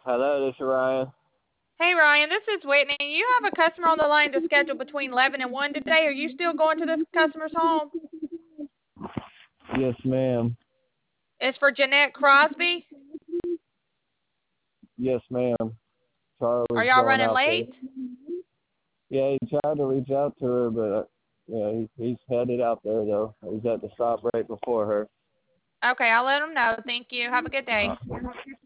Hello, this is Ryan. Hey, Ryan, this is Whitney. You have a customer on the line to schedule between 11 and 1 today. Are you still going to this customer's home? Yes, ma'am. It's for Jeanette Crosby. Yes, ma'am. Are Charlie's y'all going running out late? there. Yeah, he tried to reach out to her, but he's headed out there though. He's at the stop right before her. Okay, I'll let him know. Thank you. Have a good day.